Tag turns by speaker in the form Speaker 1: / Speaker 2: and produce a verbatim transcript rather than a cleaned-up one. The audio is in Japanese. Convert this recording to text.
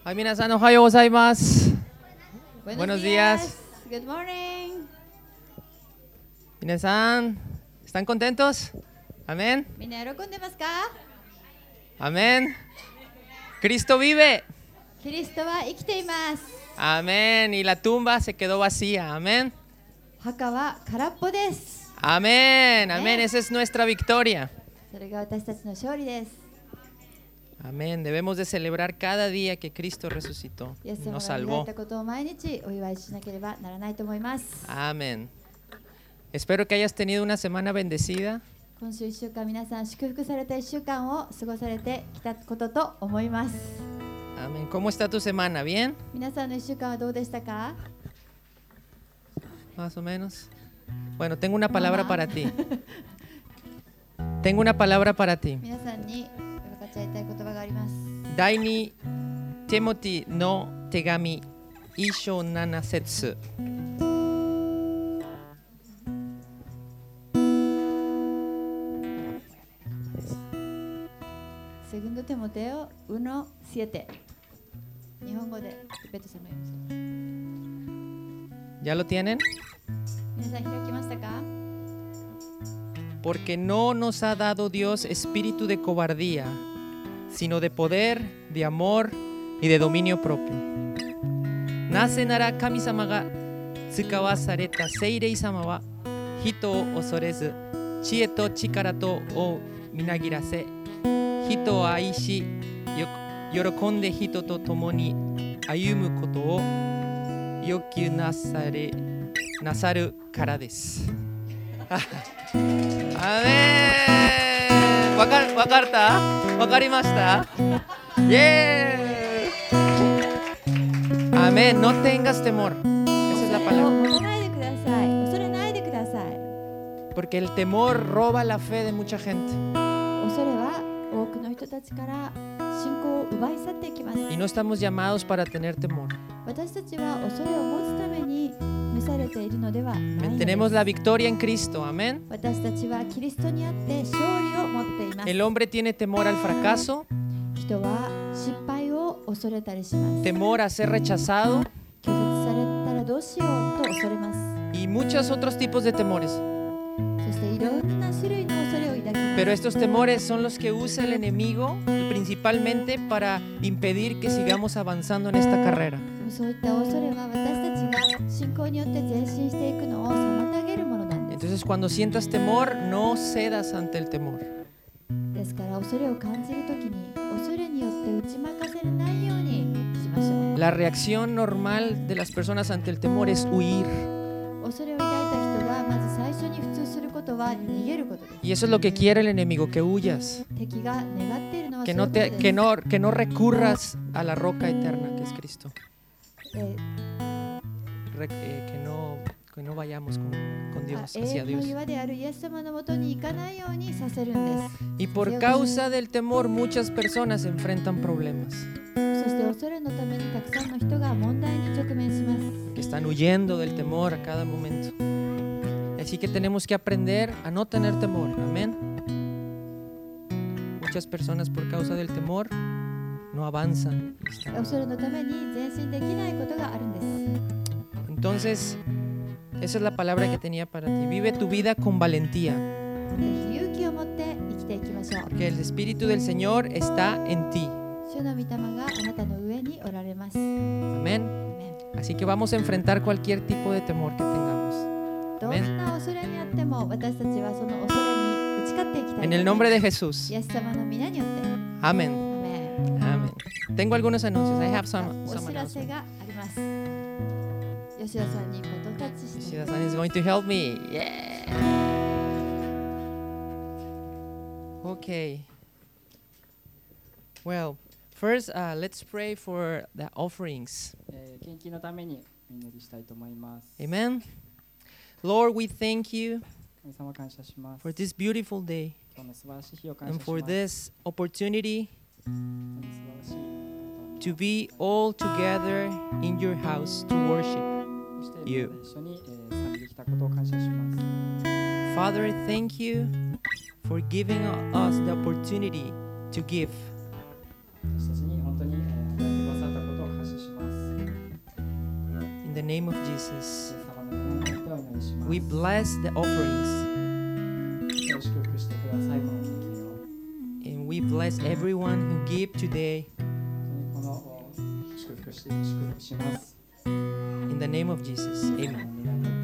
Speaker 1: はい、皆さんおはようございます。Buenos días.
Speaker 2: Good morning.
Speaker 1: 皆さん、¿están contentos? Amén.
Speaker 2: みんな喜んでますか？
Speaker 1: Amén. Cristo vive.
Speaker 2: キリストは生きています。
Speaker 1: Amén. Y la tumba se quedó vacía. Amén.
Speaker 2: 墓は空っぽです。
Speaker 1: Amén. Amén. Esa es nuestra victoria.
Speaker 2: それが私たちの勝利です。
Speaker 1: Amén. Debemos de celebrar cada día que Cristo resucitó,
Speaker 2: イエス様
Speaker 1: nos
Speaker 2: が生ま
Speaker 1: salvó.
Speaker 2: れたことを毎日お祝いしなければならないと思います。
Speaker 1: Amén. Espero que hayas tenido una semana bendecida.
Speaker 2: 今週いっしゅうかん皆さん祝福されたいっしゅうかんを過ごされてきたことと思います。
Speaker 1: Amén. ¿Cómo está tu semana? ¿Bien?
Speaker 2: 皆さんのいっしゅうかんはどうでしたか？
Speaker 1: Más o menos. Bueno, tengo una palabra para ti. Tengo una palabra para ti.
Speaker 2: 皆さんに分かっちゃいたい言葉があります。
Speaker 1: 第二テモテの手紙一章七節。
Speaker 2: セグンドテモテオウノシエテ。日本語でベトさんが読みます。
Speaker 1: ¿Ya lo tienen?
Speaker 2: 皆さん開きましたか？
Speaker 1: Porque no nos ha dado Dios espíritu de cobardía, sino de poder, de amor y de dominio propio. なぜなら神様が使わされた聖霊様は人を恐れず、知恵と力とをみなぎらせ、人を愛し、よ喜んで人と共に歩むことを要求なされなさるからです。アメン。わかわかったわかりましたイエーイアメン。No tengas temor. Esa es la
Speaker 2: 恐れ
Speaker 1: palabra.
Speaker 2: 持たないでください。恐れないでください。
Speaker 1: Porque el temor roba la fe de mucha gente.
Speaker 2: 恐れは多くの人たちから信仰を奪い去っていきます。
Speaker 1: Y no estamos llamados para tener temor.
Speaker 2: 私たちは恐れを持つために召されているのではないので
Speaker 1: Tenemos
Speaker 2: す。
Speaker 1: la victoria en Cristo. Amén.
Speaker 2: 私たちはキリストにあって勝利を持っています。
Speaker 1: El hombre tiene temor al fracaso,
Speaker 2: 人は失敗を恐れたりします。
Speaker 1: temor a ser rechazado
Speaker 2: 拒絶されたらどうしようと恐れます。
Speaker 1: y muchos otros tipos de temores.
Speaker 2: そしていろんな種類の恐れを抱きます。
Speaker 1: Pero estos temores son los que usa el enemigo principalmente para impedir que sigamos avanzando en esta carrera.
Speaker 2: そういった恐れは私たちが信仰によって前進していくのを妨げるものなんです。
Speaker 1: Entonces cuando sientas temor, no cedas ante el temor.
Speaker 2: ですから恐れを感じるときに恐れによって打ち負かせないようにしましょう。
Speaker 1: La reacción normal de las personas ante el temor es huir.
Speaker 2: 恐れを抱いた人はまず最初に普通することは逃げることです。
Speaker 1: Y eso es lo que quiere el enemigo, que huyas.
Speaker 2: 敵が願っているのはそ
Speaker 1: Que
Speaker 2: ういう
Speaker 1: no,
Speaker 2: ことで
Speaker 1: te,
Speaker 2: す。
Speaker 1: que no, que no recurras a la roca eterna que es Cristo.
Speaker 2: え
Speaker 1: Re- eh, que, no, que no vayamos con, con
Speaker 2: ー
Speaker 1: Dios,
Speaker 2: 永
Speaker 1: hacia
Speaker 2: 遠の
Speaker 1: Dios.
Speaker 2: 岩であるイエス様のもとに行かないようにさせるんです。
Speaker 1: Y por causa del temor, muchas personas enfrentan problemas.
Speaker 2: そして恐れのためにたくさんの人が問題に直面します。
Speaker 1: Que están huyendo del temor a cada momento. Así que tenemos que aprender a no tener temor. Amén. Muchas personas por causa del temor no avanzan.
Speaker 2: 恐れのために前進できないことがあるんです。
Speaker 1: Entonces, esa es la palabra que tenía para ti. Vive tu vida con valentía.
Speaker 2: ぜひ勇気を持って生きていきましょう。
Speaker 1: Porque el Espíritu del Señor está en ti.
Speaker 2: 主の御霊があなたの上におられます。
Speaker 1: Amén.
Speaker 2: アメン
Speaker 1: Así que vamos a enfrentar cualquier tipo de temor que tengamos.
Speaker 2: どんな恐れにあっても私たちはその恐れに打ち勝っていきたい
Speaker 1: En
Speaker 2: と
Speaker 1: el
Speaker 2: 思い
Speaker 1: nombre
Speaker 2: ま
Speaker 1: de
Speaker 2: す。
Speaker 1: Jesús.
Speaker 2: イエス様の皆によって。
Speaker 1: Amén.
Speaker 2: アメン
Speaker 1: Amén. Tengo algunos anuncios. I have some,
Speaker 2: お
Speaker 1: some
Speaker 2: 知らせ
Speaker 1: announcements.
Speaker 2: があります。吉田さんにバトンタッチして。
Speaker 1: Shida-san is going to help me. Yeah. Okay. Well, first, uh, let's pray for the offerings.
Speaker 3: えー献金のためにお祈りしたいと思います。
Speaker 1: Amen. Lord, we thank you
Speaker 3: 神様感謝します。
Speaker 1: for this beautiful day
Speaker 3: 今日の素晴らしい日を感
Speaker 1: and
Speaker 3: 謝し
Speaker 1: for
Speaker 3: ます
Speaker 1: this opportunity
Speaker 3: 本当に素晴らしい
Speaker 1: to be all together in your house to worship.
Speaker 3: そして
Speaker 1: You.
Speaker 3: みんなで一緒に、えー賛美できたことを感謝します。
Speaker 1: Father, thank you for giving us the opportunity to give.
Speaker 3: 私たちに本当に、えー与えてくださったこと
Speaker 1: name of
Speaker 3: イエ
Speaker 1: Jesus,
Speaker 3: ス様の皆によってお祈りします。
Speaker 1: we bless the offerings
Speaker 3: 祝福してください、この金金を。
Speaker 1: and we bless everyone who give today
Speaker 3: 本当にこの祝福して祝福します。
Speaker 1: in the name of Jesus.
Speaker 3: イエス様
Speaker 1: Amen.
Speaker 3: の皆によって